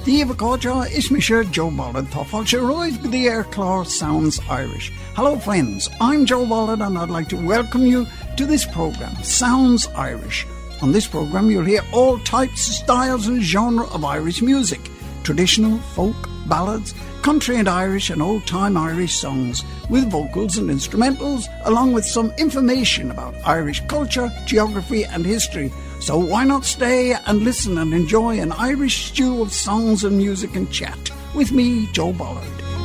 Díomh Cóide, is me sure Joe Bollard Thoughtful Royd with the Air Claw Sounds Irish. Hello friends, I'm Joe Bollard and I'd like to welcome you to this programme, Sounds Irish. On this programme you'll hear all types, styles and genre of Irish music. Traditional, folk, ballads, country and Irish and old-time Irish songs with vocals and instrumentals, along with some information about Irish culture, geography and history. So why not stay and listen and enjoy an Irish stew of songs and music and chat with me, Joe Bollard.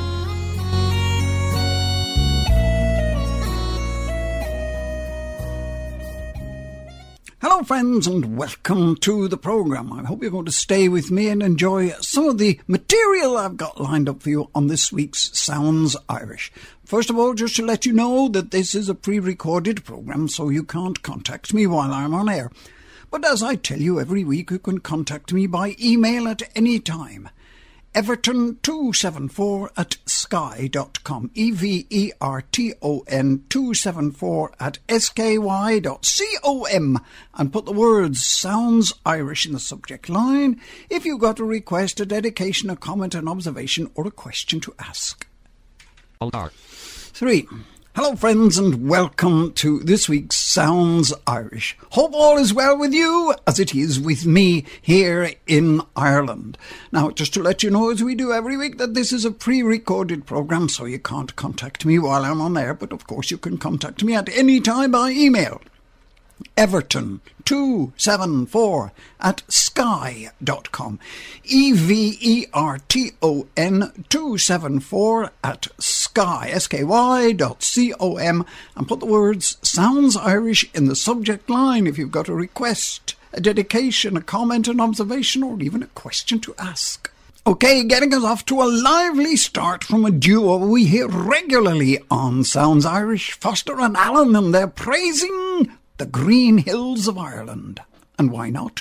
Hello friends and welcome to the programme. I hope you're going to stay with me and enjoy some of the material I've got lined up for you on this week's Sounds Irish. First of all, just to let you know that this is a pre-recorded programme, so you can't contact me while I'm on air. But as I tell you every week, you can contact me by email at any time. Everton274@sky.com, Everton 274@sky.com, and put the words Sounds Irish in the subject line if you've got a request, a dedication, a comment, an observation or a question to ask. 3. Hello friends and welcome to this week's Sounds Irish. Hope all is well with you as it is with me here in Ireland. Now, just to let you know, as we do every week, that this is a pre-recorded programme, so you can't contact me while I'm on air, but of course you can contact me at any time by email. Everton274@sky.com, Everton274@sky.com, and put the words Sounds Irish in the subject line if you've got a request, a dedication, a comment, an observation or even a question to ask. OK, getting us off to a lively start from a duo we hear regularly on Sounds Irish, Foster and Allen, and they're praising the Green Hills of Ireland. And why not?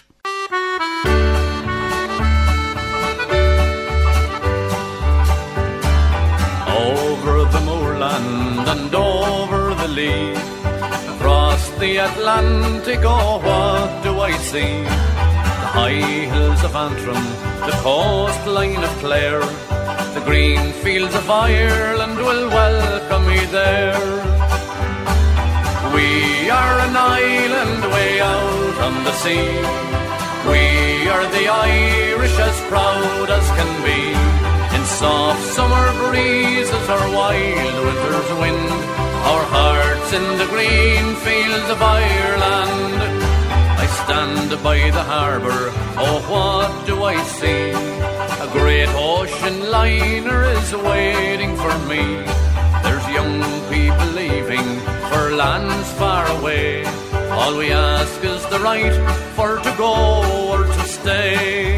Over the moorland and over the lea, across the Atlantic, oh what do I see? The high hills of Antrim, the coastline of Clare, the green fields of Ireland will welcome me there. We are an island way out on the sea. We are the Irish as proud as can be. In soft summer breezes or wild winter's wind, our hearts in the green fields of Ireland. I stand by the harbour, oh what do I see? A great ocean liner is waiting for me. There's young people leaving for lands far away. All we ask is the right for to go or to stay.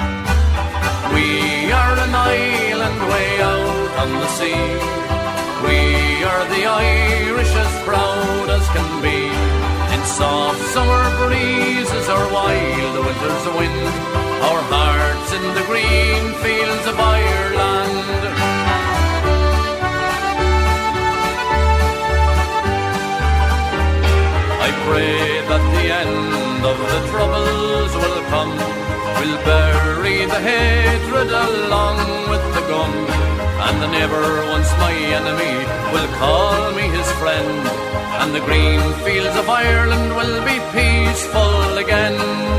We are an island way out on the sea. We are the Irish as proud as can be. In soft summer breezes or wild winter's wind, our hearts in the green fields of Ireland. I pray that the end of the troubles will come. We'll bury the hatred along with the gun, and the neighbour once my enemy will call me his friend, and the green fields of Ireland will be peaceful again.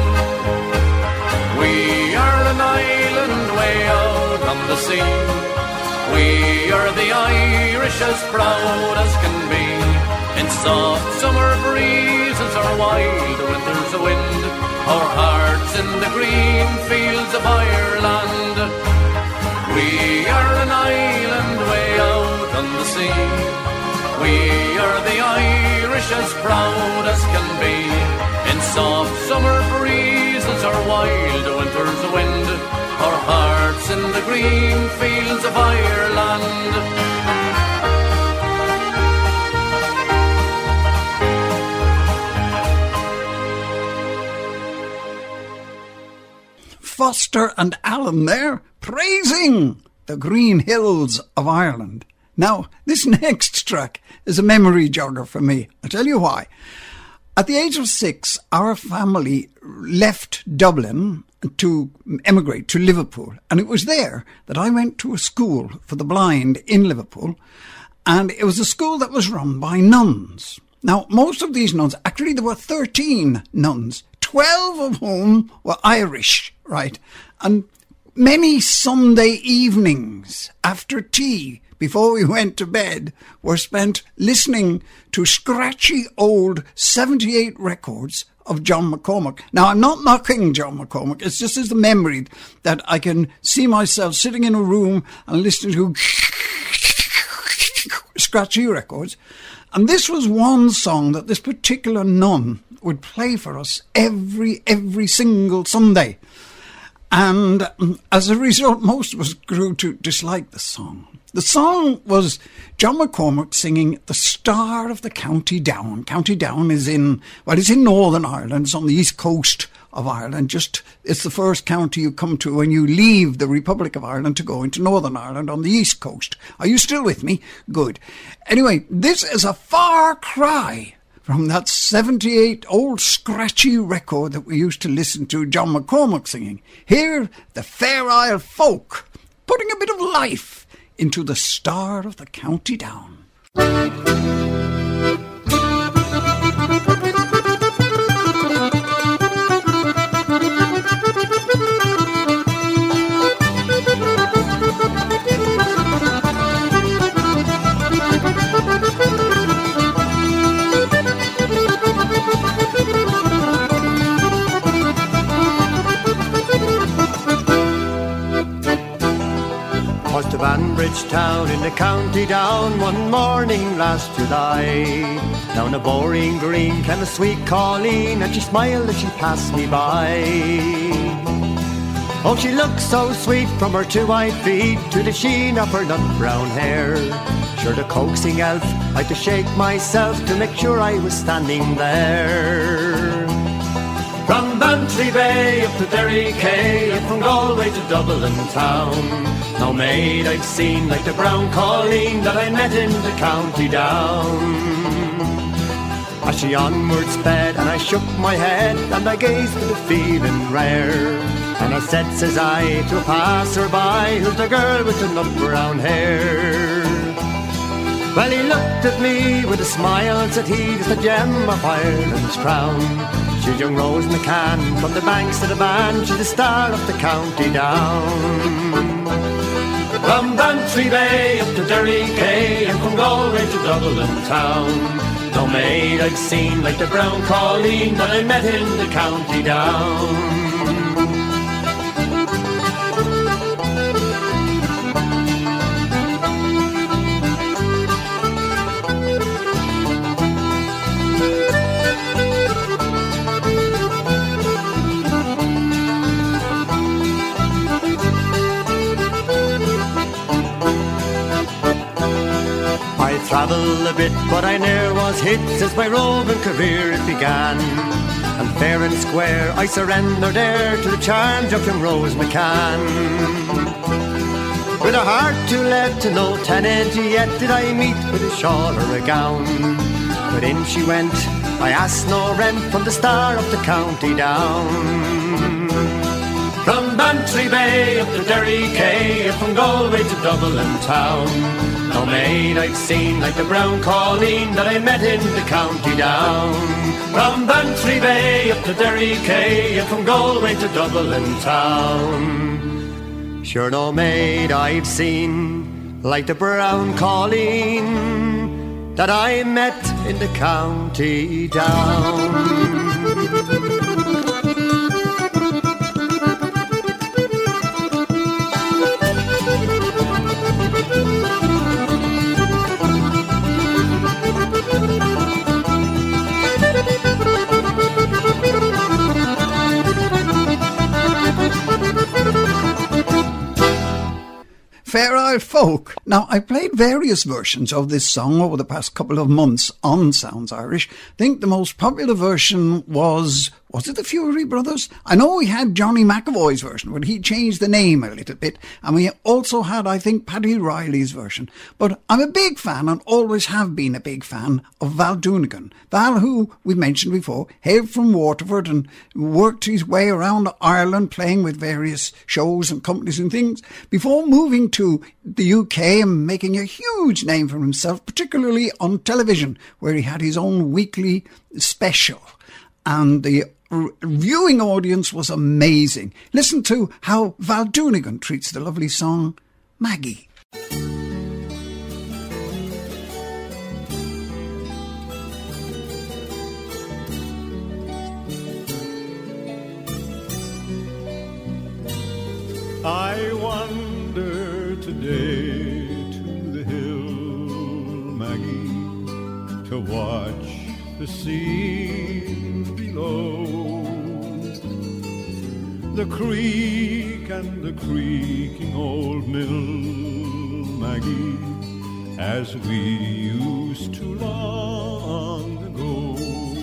We are an island way out on the sea. We are the Irish as proud as can be. In soft summer breezes or wild winter's wind, our hearts in the green fields of Ireland. We are an island way out on the sea. We are the Irish as proud as can be. In soft summer breezes or wild winter's wind, our hearts in the green fields of Ireland. Foster and Allen there, praising the Green Hills of Ireland. Now, this next track is a memory jogger for me. I'll tell you why. At the age of 6, our family left Dublin to emigrate to Liverpool. And it was there that I went to a school for the blind in Liverpool. And it was a school that was run by nuns. Now, most of these nuns, actually there were 13 nuns, 12 of whom were Irish, right? And many Sunday evenings after tea, before we went to bed, were spent listening to scratchy old 78 records of John McCormack. Now, I'm not knocking John McCormack. It's just as a memory that I can see myself sitting in a room and listening to scratchy records. And this was one song that this particular nun would play for us every single Sunday. And as a result, most of us grew to dislike the song. The song was John McCormack singing The Star of the County Down. County Down is it's in Northern Ireland. It's on the east coast of Ireland. It's the first county you come to when you leave the Republic of Ireland to go into Northern Ireland on the east coast. Are you still with me? Good. Anyway, this is a far cry from that 78 old scratchy record that we used to listen to John McCormack singing. Here, the Fair Isle Folk, putting a bit of life into the Star of the County Down. Was to Banbridge town in the County Down one morning last July. Down a boring green came a sweet Colleen, and she smiled as she passed me by. Oh, she looked so sweet from her 2 white feet to the sheen of her nut brown hair. Sure, the coaxing elf, I had to shake myself to make sure I was standing there. From Bantry Bay up to Derry Quay, and from Galway to Dublin town, no maid I've seen like the brown Colleen that I met in the County Down. As she onward sped and I shook my head and I gazed with a feeling rare, and I said, says I, to a passer-by, who's the girl with the nut brown hair? Well, he looked at me with a smile, said he, "'tis the gem of Ireland's crown. She's young Rose McCann from the banks of the Bann, she's the star of the County Down." From Bantry Bay up to Derry Quay, and from Galway to Dublin town, no maid I've seen like the brown Colleen that I met in the County Down. Travel a bit, but I ne'er was hit since my roving career it began. And fair and square I surrendered there to the charms of young Rose McCann. With a heart too lead to no tenant, yet did I meet with a shawl or a gown. But in she went, I asked no rent from the star of the County Down. From Bantry Bay up to Derry Quay, and from Galway to Dublin town, no maid I've seen like the brown Colleen that I met in the County Down. From Bantry Bay up to Derry Quay, and from Galway to Dublin town, sure no maid I've seen like the brown Colleen that I met in the County Down. Fair Isle Folk. Now, I played various versions of this song over the past couple of months on Sounds Irish. I think the most popular version was Was it the Fury Brothers? I know we had Johnny McAvoy's version, but he changed the name a little bit. And we also had, I think, Paddy Riley's version. But I'm a big fan, and always have been a big fan, of Val Doonican. Val, who we mentioned before, hailed from Waterford and worked his way around Ireland playing with various shows and companies and things before moving to the UK and making a huge name for himself, particularly on television, where he had his own weekly special. And the viewing audience was amazing. Listen to how Val Doonican treats the lovely song Maggie. I wander today to the hill, Maggie, to watch the scene below. The creek and the creaking old mill, Maggie, as we used to long ago.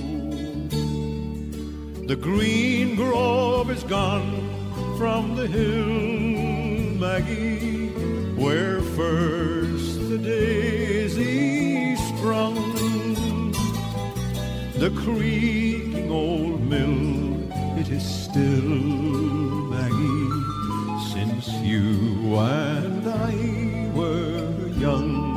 The green grove is gone from the hill, Maggie, where first the daisy sprung. The creaking old mill, it is still, Maggie, since you and I were young.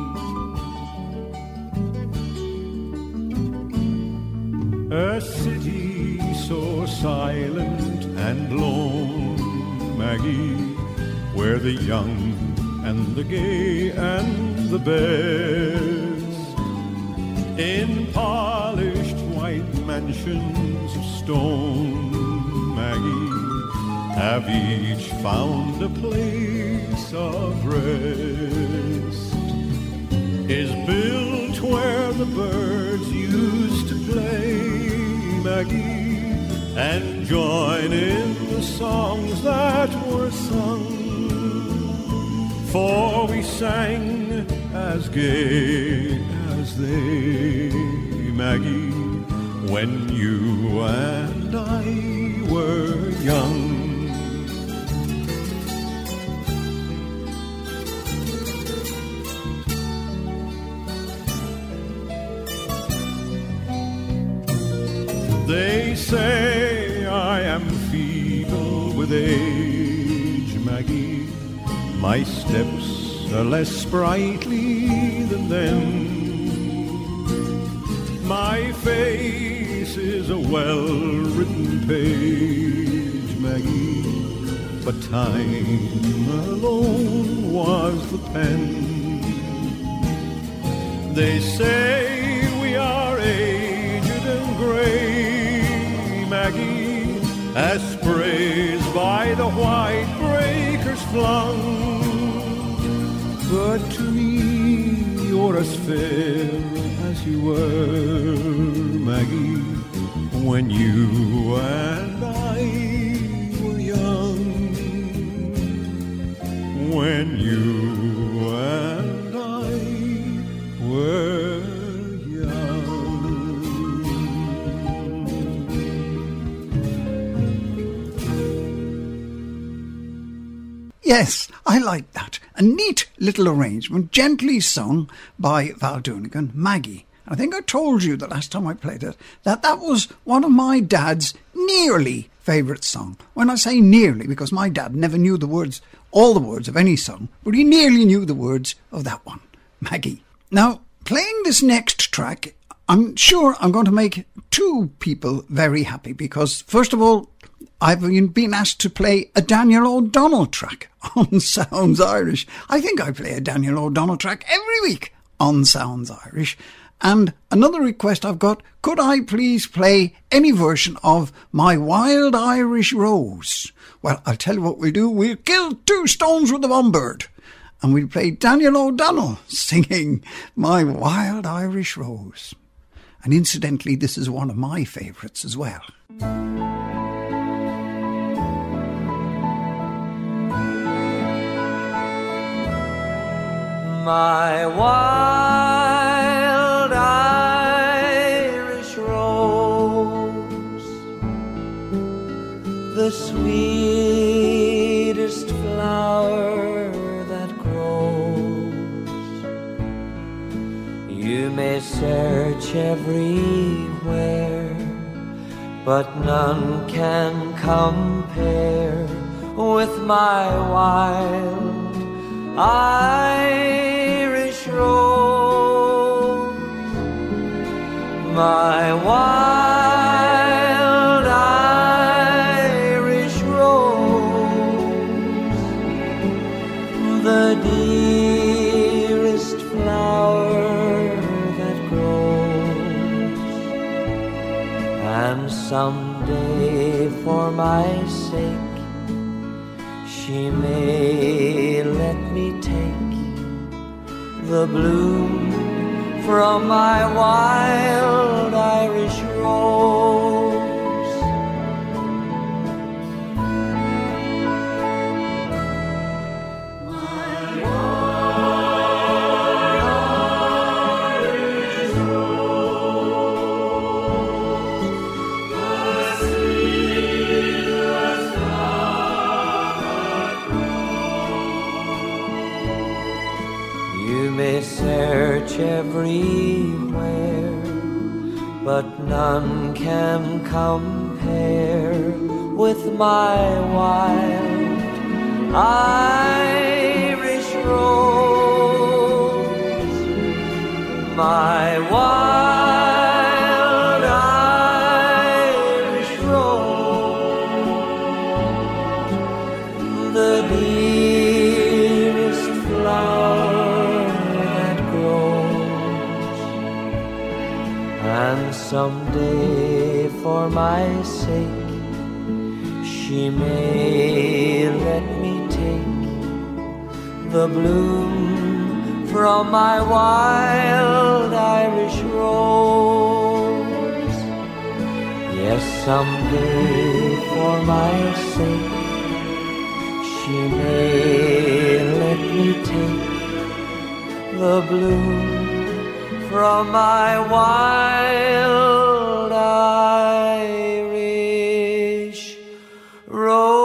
A city so silent and lone, Maggie, where the young and the gay and the best in polished white mansions of stone, Maggie, have each found a place of rest, is built where the birds used to play, Maggie, and join in the songs that were sung. For we sang as gay as they, Maggie, when you and I were young. They say I am feeble with age, Maggie. My steps are less sprightly than then. My face is a well-written page, Maggie, but time alone was the pen. They say we are aged and grey, Maggie, as praised by the white breakers flung. But to me you're as fair as you were, Maggie, when you and I were young. When you and I were Yes, I like that. A neat little arrangement, gently sung by Val Doonican, Maggie. I think I told you the last time I played it that was one of my dad's nearly favourite song. When I say nearly, because my dad never knew the words, all the words of any song, but he nearly knew the words of that one, Maggie. Now, playing this next track, I'm sure I'm going to make two people very happy because, first of all, I've been asked to play a Daniel O'Donnell track on Sounds Irish. I think I play a Daniel O'Donnell track every week on Sounds Irish. And another request I've got, could I please play any version of My Wild Irish Rose? Well, I'll tell you what we'll do. We'll kill two stones with one bird. And we'll play Daniel O'Donnell singing My Wild Irish Rose. And incidentally, this is one of my favourites as well. My wild Irish rose sweetest flower that grows. You may search everywhere, but none can compare with my wild Irish rose. My wild Irish rose, the dearest flower that grows. And someday for my sake she may let me take the bloom from my wild Irish rose. My wild Irish rose, the sweetest flower grows. You may search everywhere, but none can compare with my wild Irish rose. My wild Irish rose, the dearest flower that grows. And someday for my sake she may let me take the bloom from my wild Irish rose. Yes, someday for my sake she may let me take the bloom from my wild Irish rose.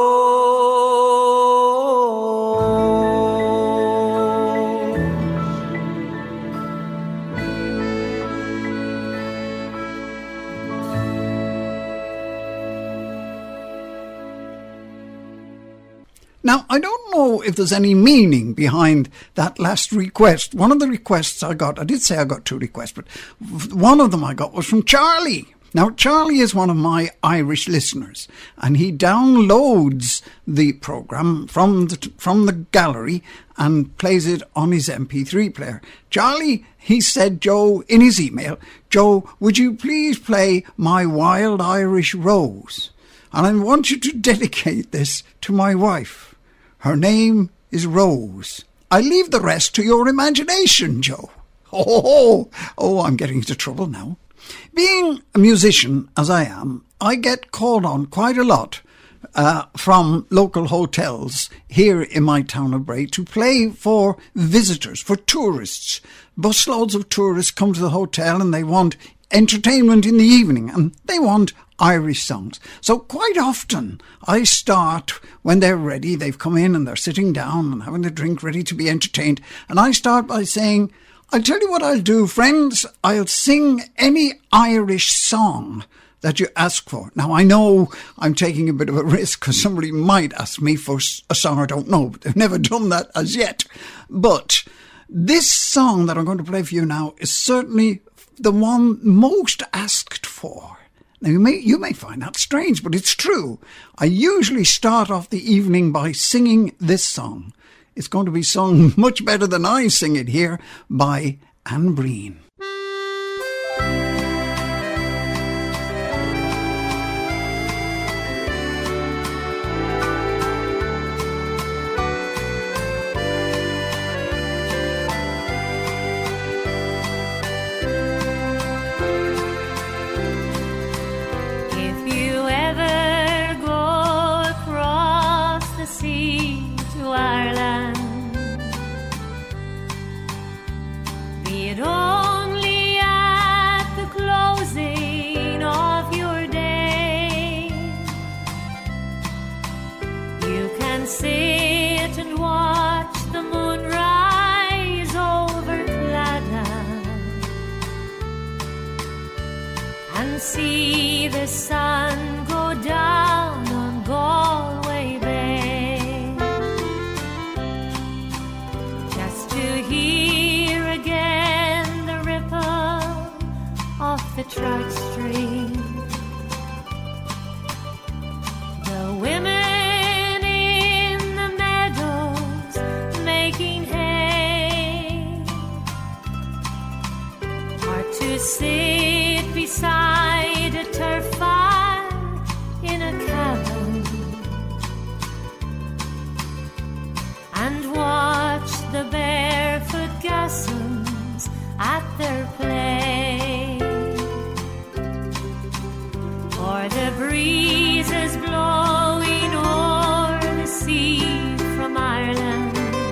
Now, I don't know if there's any meaning behind that last request. One of the requests I got, I did say I got 2 requests, but one of them I got was from Charlie. Now, Charlie is one of my Irish listeners, and he downloads the programme from the gallery and plays it on his MP3 player. Charlie, he said, Joe, in his email, Joe, would you please play My Wild Irish Rose? And I want you to dedicate this to my wife. Her name is Rose. I leave the rest to your imagination, Joe. Oh, I'm getting into trouble now. Being a musician, as I am, I get called on quite a lot from local hotels here in my town of Bray to play for visitors, for tourists. Busloads of tourists come to the hotel and they want entertainment in the evening, and they want Irish songs. So quite often I start, when they're ready, they've come in and they're sitting down and having a drink ready to be entertained, and I start by saying, I'll tell you what I'll do, friends, I'll sing any Irish song that you ask for. Now, I know I'm taking a bit of a risk because somebody might ask me for a song I don't know, but they've never done that as yet. But this song that I'm going to play for you now is certainly the one most asked for. Now, you may find that strange, but it's true. I usually start off the evening by singing this song. It's going to be sung much better than I sing it here by Anne Breen. short string. The women in the meadows making hay are to sit beside a turf fire in a cabin and watch the barefoot gossames at their play. Or the breezes blowing o'er the sea from Ireland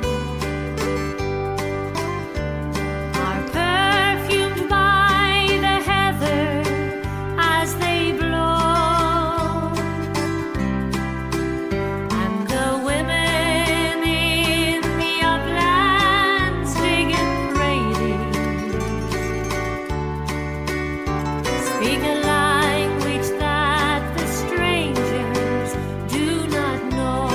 are perfumed by the heather as they blow. And the women in the uplands digging cradles speak a language that the strangers do not know.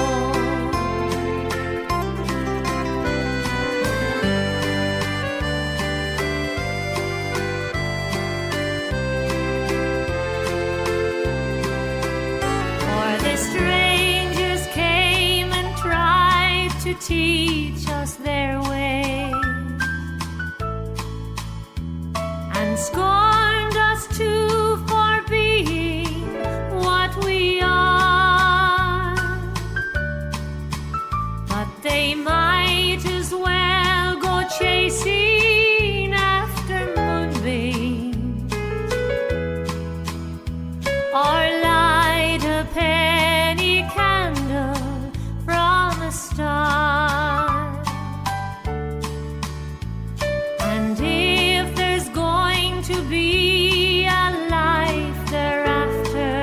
For the strangers came and tried to teach us their way, and scorned us too for being what we are. But they might as well go chasing after moonbeams or light a penny candle from a star. And if there's going to be a life thereafter,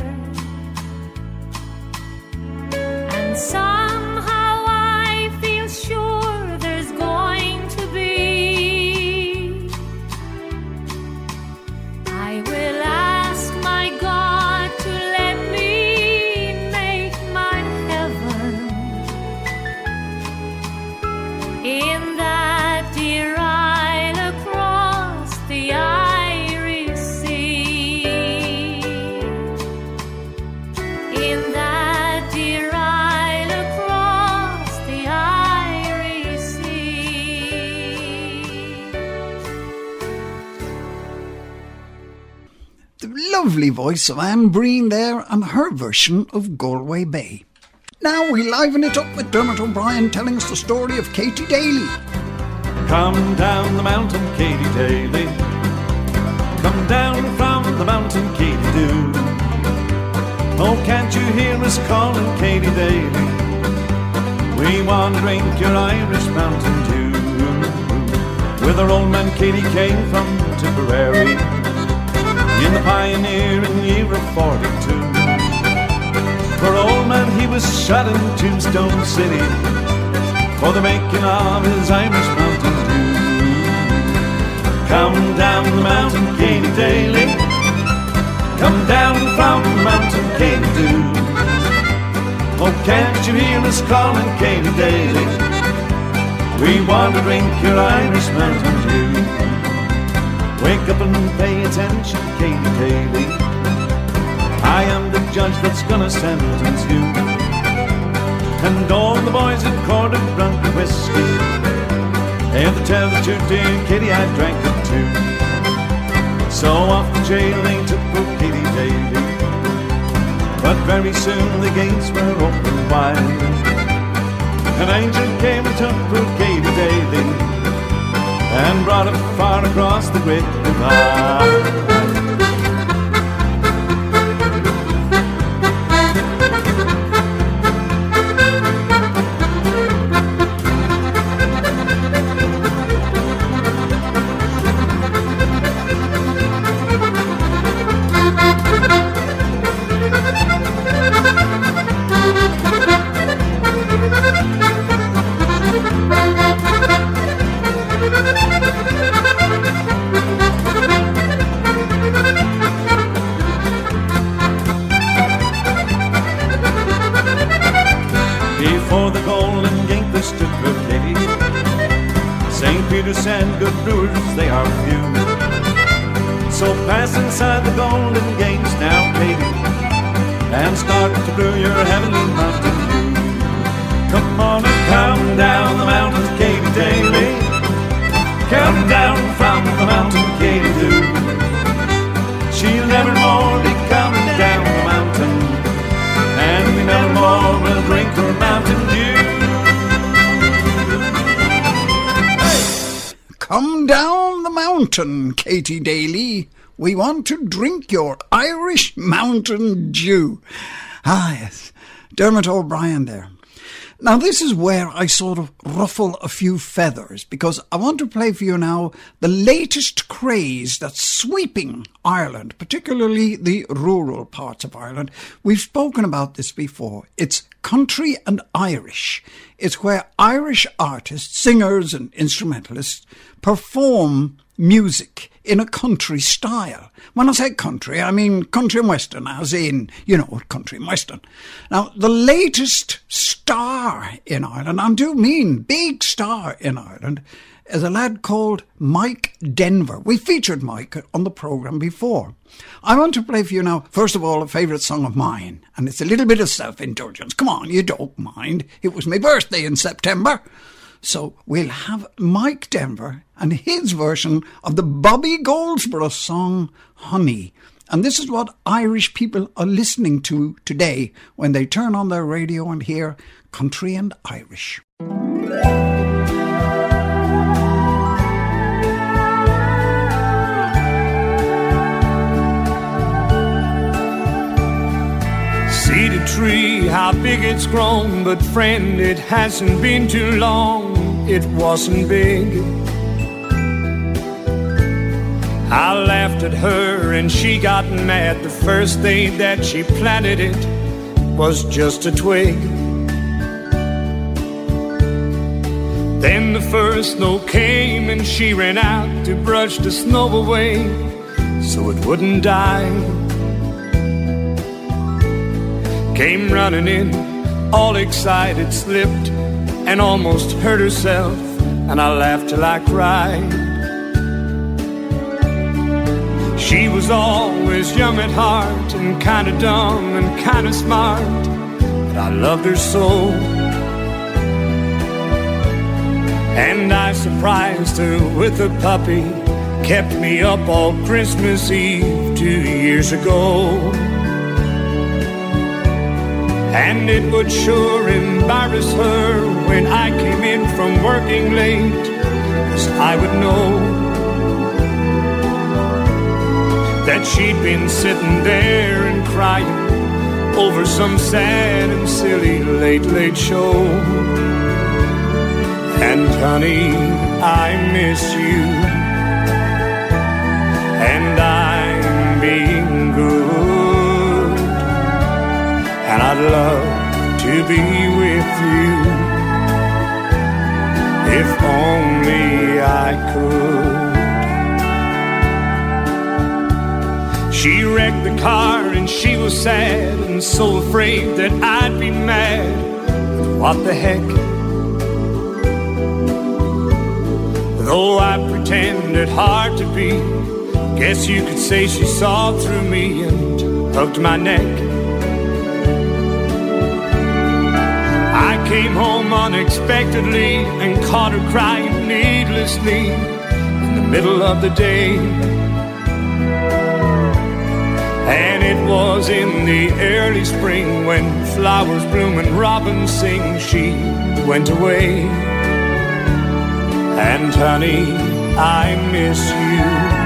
and somehow I feel sure there's going to be, I will ask my God to let me make my heaven in that dear isle across the Irish Sea. In that dear isle across the Irish Sea. The lovely voice of Anne Breen there and her version of Galway Bay. Now we liven it up with Dermot O'Brien telling us the story of Katie Daly. Come down the mountain, Katie Daly. Come down from the mountain, Katie do. Oh, can't you hear us calling, Katie Daly? We want to drink your Irish Mountain Dew. With our old man Katie came from Tipperary in the pioneer in the year of 42. For old man he was shot in Tombstone City for the making of his Irish Mountain Dew. Come down the mountain, Katie Daly. Come down from the mountain, Katie do. Oh, can't you hear us calling, Katie Daly? We want to drink your Irish Mountain Dew. Wake up and pay attention, Katie Daly. I am the judge that's gonna sentence you. And all the boys in court have drunk the whiskey. If they tell the truth, dear Katie, I drank it too. So off the jail they took poor Katie Daly. But very soon the gates were opened wide. An angel came and took poor Katie Daly and brought her far across the great divide. Before the Golden Gate there stood poor Katie. St. Peter's and good brewers they are few. So pass inside the golden gates now, Katie, and start to brew your heavenly mountain dew. Come on and come down the mountain, Katie Daly. Come down from the mountain, Katie Dew. She'll never more be coming down the mountain, and we never more will drink her mountain dew. Hey! Come down the mountain, Katie Daly. We want to drink your Irish mountain dew. Ah, yes. Dermot O'Brien there. Now, this is where I sort of ruffle a few feathers, because I want to play for you now the latest craze that's sweeping Ireland, particularly the rural parts of Ireland. We've spoken about this before. It's country and Irish. It's where Irish artists, singers and instrumentalists perform music in a country style. When I say country, I mean country and western, as in, you know, country and western. Now, the latest star in Ireland, I do mean big star in Ireland, is a lad called Mike Denver. We featured Mike on the programme before. I want to play for you now, first of all, a favourite song of mine, and it's a little bit of self-indulgence. Come on, you don't mind. It was my birthday in September. So we'll have Mike Denver and his version of the Bobby Goldsboro song, Honey. And this is what Irish people are listening to today when they turn on their radio and hear country and Irish. See the tree, how big it's grown, but friend, it hasn't been too long, it wasn't big. I laughed at her and she got mad. The first day that she planted it was just a twig. Then the first snow came and she ran out to brush the snow away so it wouldn't die. Came running in, all excited, slipped and almost hurt herself, and I laughed till I cried. She was always young at heart and kinda dumb and kinda smart, but I loved her so. And I surprised her with a puppy, kept me up all Christmas Eve 2 years ago. And it would sure embarrass her when I came in from working late, 'cause I would know that she'd been sitting there and crying over some sad and silly late show. And honey, I miss you, and I'm being good, and I'd love to be with you if only I could. She wrecked the car and she was sad and so afraid that I'd be mad. But what the heck? Though I pretended hard to be, guess you could say she saw through me and hugged my neck. I came home unexpectedly and caught her crying needlessly in the middle of the day. And it was in the early spring when flowers bloom and robins sing, she went away. And honey, I miss you,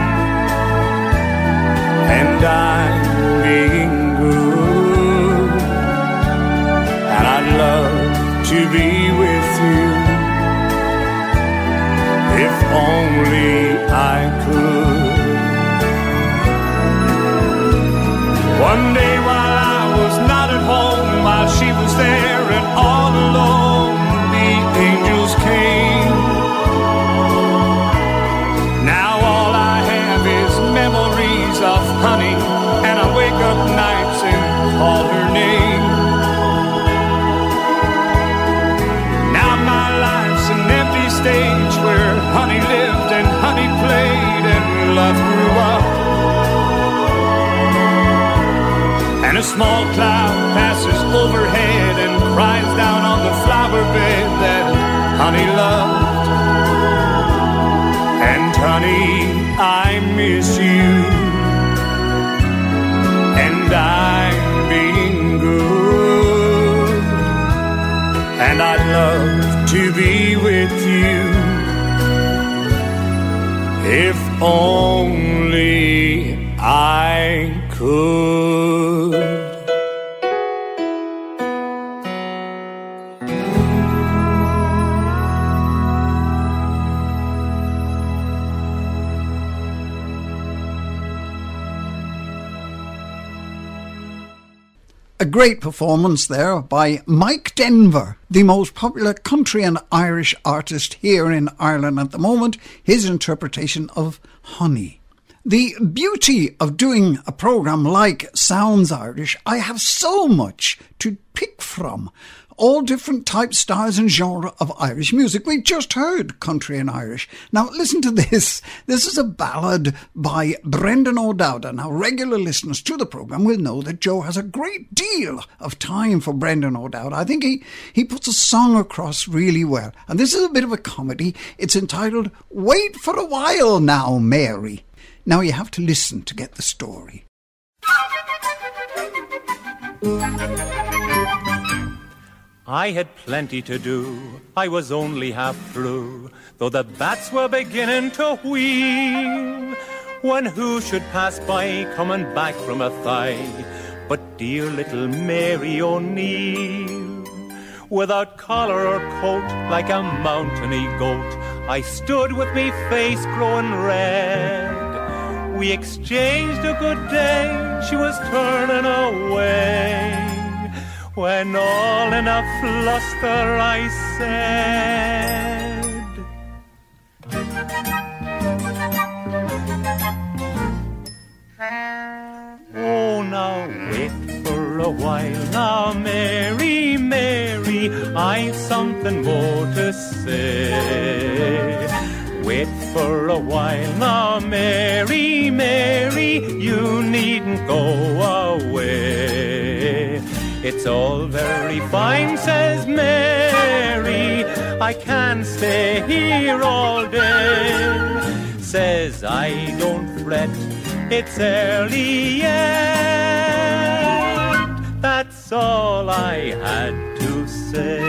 and I'm being good, and I'd love to be with you if only I could. One day while I was not at home, while she was there and all alone, the angels came. Now all I have is memories of honey, and I wake up nights and call her name. Now my life's an empty stage where honey lived and honey played and love grew up a small cloud passes overhead and cries down on the flower bed that honey loved. And honey, I miss you, and I'm being good, and I'd love to be with you, if only I could. A great performance there by Mike Denver, the most popular country and Irish artist here in Ireland at the moment, his interpretation of Honey. The beauty of doing a programme like Sounds Irish, I have so much to pick from. All different types, styles and genre of Irish music. We just heard country and Irish. Now listen to this. This is a ballad by Brendan O'Dowda. Now regular listeners to the programme will know that Joe has a great deal of time for Brendan O'Dowda. I think he puts a song across really well. And this is a bit of a comedy. It's entitled Wait for a While Now, Mary. Now you have to listen to get the story. I had plenty to do, I was only half through, though the bats were beginning to wheel, when who should pass by coming back from a thigh but dear little Mary O'Neill. Without collar or coat, like a mountainy goat, I stood with me face growing red. We exchanged a good day, she was turning away, when all in a fluster I said, oh, now wait for a while now, Mary, Mary, I've something more to say. Wait for a while now, Mary, Mary, you needn't go away. It's all very fine, says Mary, I can't stay here all day. Says I, don't fret, it's early yet. That's all I had to say.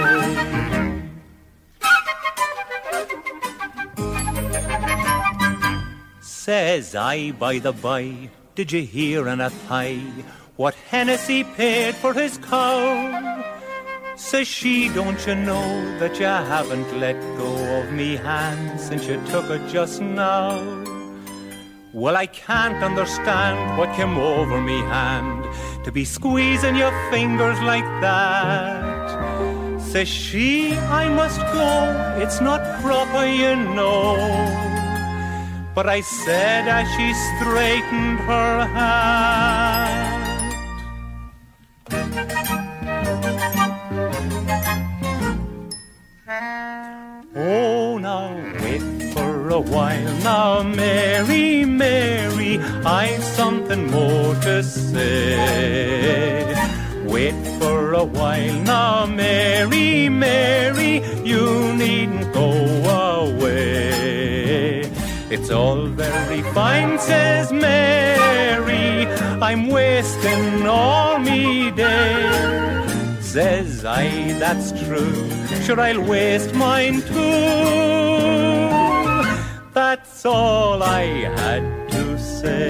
Says I, by the by, did you hear in a thigh what Hennessy paid for his cow? Says she, don't you know that you haven't let go of me hand since you took it just now? Well, I can't understand what came over me hand to be squeezing your fingers like that. Says she, I must go, it's not proper, you know. But I said as she straightened her hat, oh, now wait for a while now, Mary, Mary, I've something more to say. Wait for a while now, Mary, Mary, you needn't go away. It's all very fine, says Mary, I'm wasting all me day. Says I, that's true, sure I'll waste mine too. That's all I had to say.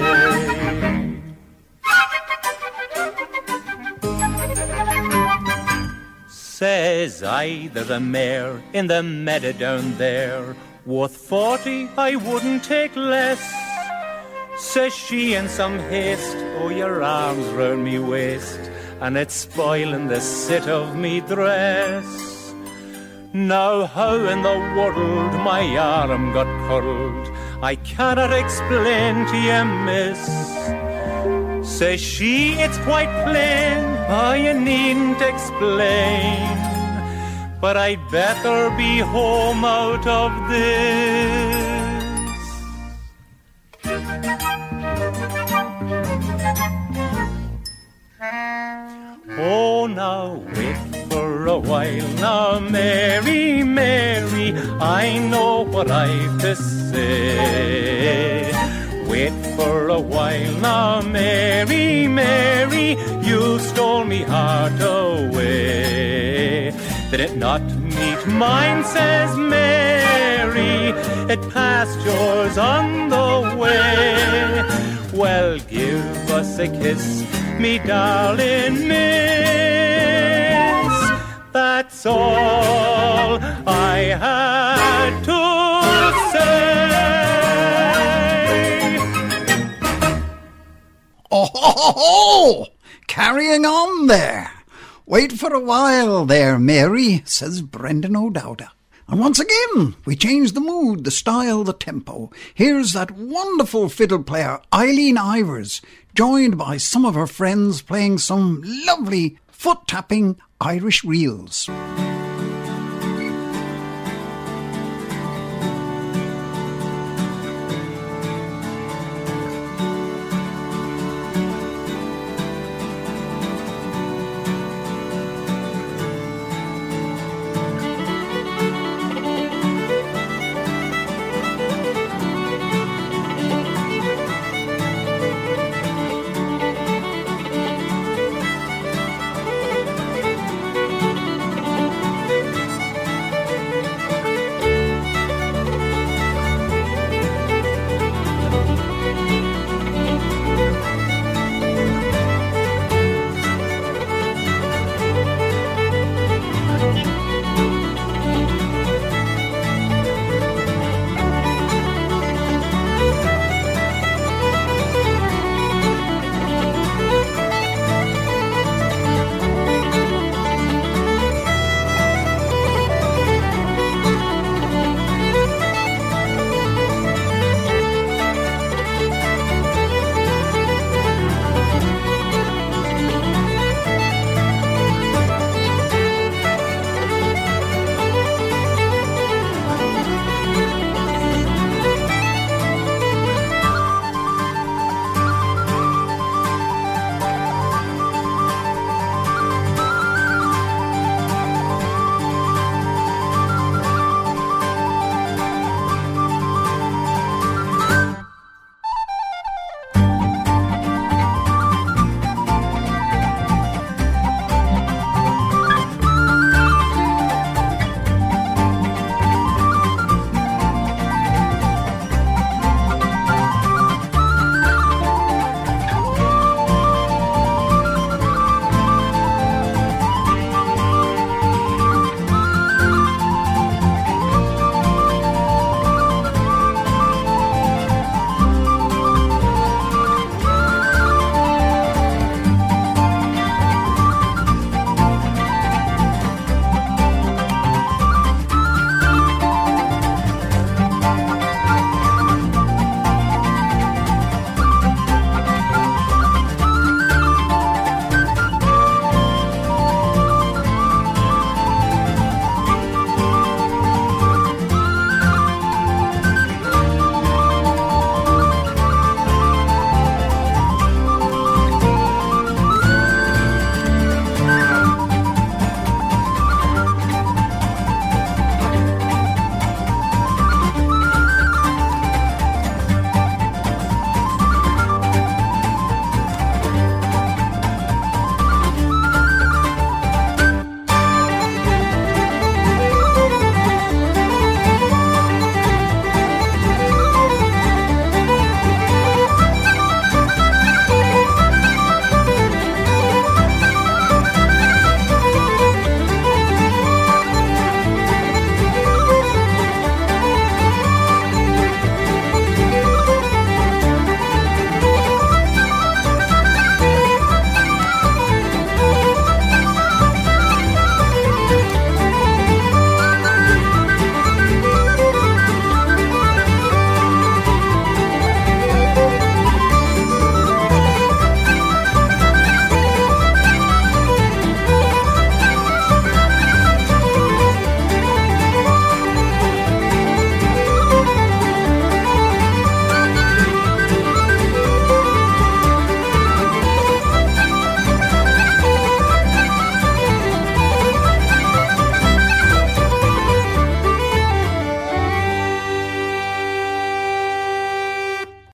Says I, there's a mare in the meadow down there, worth 40, I wouldn't take less. Says she in some haste, oh, your arms round me waist, and it's spoiling the sit of me dress. Now how in the world my arm got curled, I cannot explain to you, miss. Says she, it's quite plain, oh, you needn't explain, but I'd better be home out of this. wait for a while now, Mary, Mary, I know what I've to say. Wait for a while now, Mary, Mary, you stole me heart away. Did it not meet mine, says Mary, it passed yours on the way. Well, give us a kiss, me darling miss. That's all I had to say. Oh, ho, ho, ho! Carrying on there. Wait for a while there, Mary, says Brendan O'Dowda. And once again, we change the mood, the style, the tempo. Here's that wonderful fiddle player, Eileen Ivers, joined by some of her friends playing some lovely foot-tapping Irish reels.